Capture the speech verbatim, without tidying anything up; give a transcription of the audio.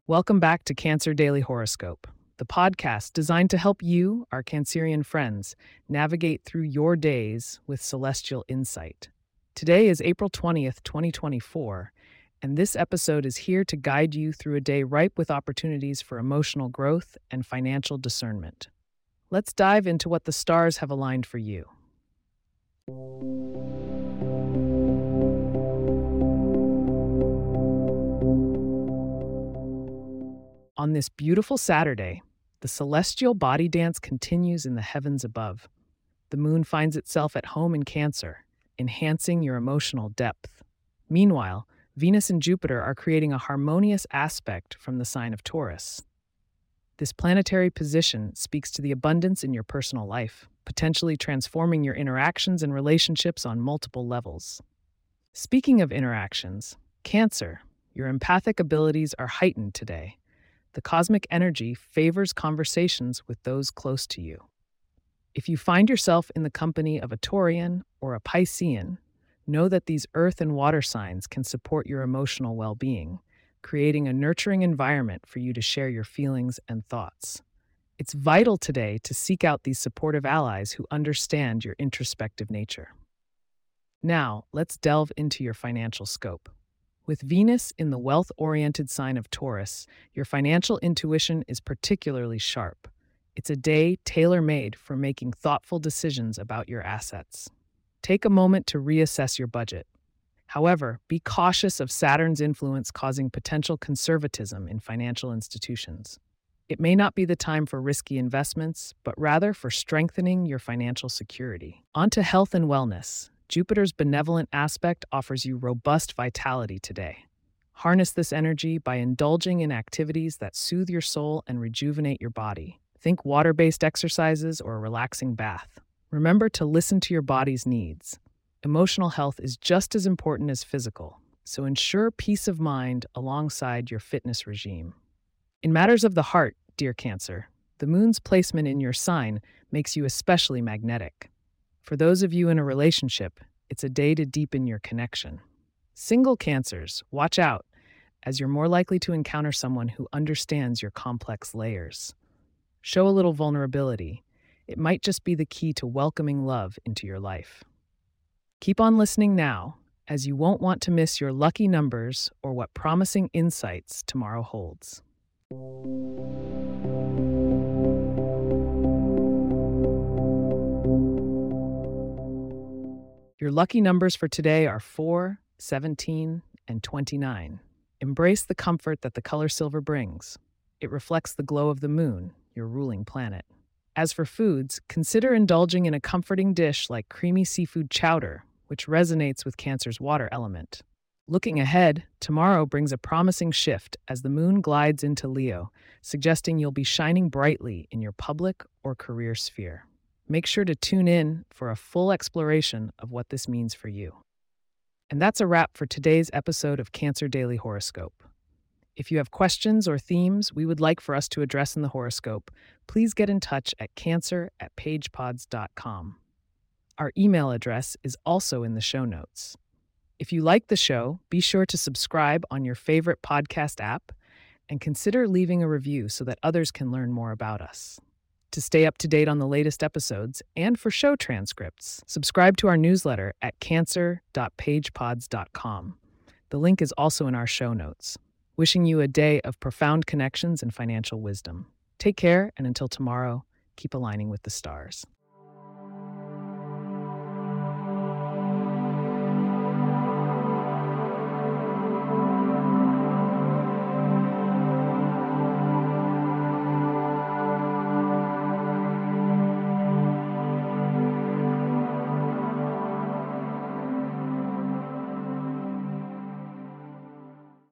Welcome back to Cancer Daily Horoscope, the podcast designed to help you, our Cancerian friends, navigate through your days with celestial insight. Today is April twentieth, twenty twenty-four, and this episode is here to guide you through a day ripe with opportunities for emotional growth and financial discernment. Let's dive into what the stars have aligned for you. On this beautiful Saturday, the celestial body dance continues in the heavens above. The moon finds itself at home in Cancer, enhancing your emotional depth. Meanwhile, Venus and Jupiter are creating a harmonious aspect from the sign of Taurus. This planetary position speaks to the abundance in your personal life, potentially transforming your interactions and relationships on multiple levels. Speaking of interactions, Cancer, your empathic abilities are heightened today. The cosmic energy favors conversations with those close to you. If you find yourself in the company of a Taurian or a Piscean, know that these earth and water signs can support your emotional well-being, creating a nurturing environment for you to share your feelings and thoughts. It's vital today to seek out these supportive allies who understand your introspective nature. Now, let's delve into your financial scope. With Venus in the wealth-oriented sign of Taurus, your financial intuition is particularly sharp. It's a day tailor-made for making thoughtful decisions about your assets. Take a moment to reassess your budget. However, be cautious of Saturn's influence causing potential conservatism in financial institutions. It may not be the time for risky investments, but rather for strengthening your financial security. On to health and wellness. Jupiter's benevolent aspect offers you robust vitality today. Harness this energy by indulging in activities that soothe your soul and rejuvenate your body. Think water-based exercises or a relaxing bath. Remember to listen to your body's needs. Emotional health is just as important as physical, so ensure peace of mind alongside your fitness regime. In matters of the heart, dear Cancer, the moon's placement in your sign makes you especially magnetic. For those of you in a relationship, it's a day to deepen your connection. Single Cancers, watch out, as you're more likely to encounter someone who understands your complex layers. Show a little vulnerability. It might just be the key to welcoming love into your life. Keep on listening now, as you won't want to miss your lucky numbers or what promising insights tomorrow holds. Your lucky numbers for today are four, seventeen, and twenty-nine. Embrace the comfort that the color silver brings. It reflects the glow of the moon, your ruling planet. As for foods, consider indulging in a comforting dish like creamy seafood chowder, which resonates with Cancer's water element. Looking ahead, tomorrow brings a promising shift as the moon glides into Leo, suggesting you'll be shining brightly in your public or career sphere. Make sure to tune in for a full exploration of what this means for you. And that's a wrap for today's episode of Cancer Daily Horoscope. If you have questions or themes we would like for us to address in the horoscope, please get in touch at cancer at pagepods dot com. Our email address is also in the show notes. If you like the show, be sure to subscribe on your favorite podcast app and consider leaving a review so that others can learn more about us. To stay up to date on the latest episodes and for show transcripts, subscribe to our newsletter at cancer dot pagepods dot com. The link is also in our show notes. Wishing you a day of profound connections and financial wisdom. Take care, and until tomorrow, keep aligning with the stars.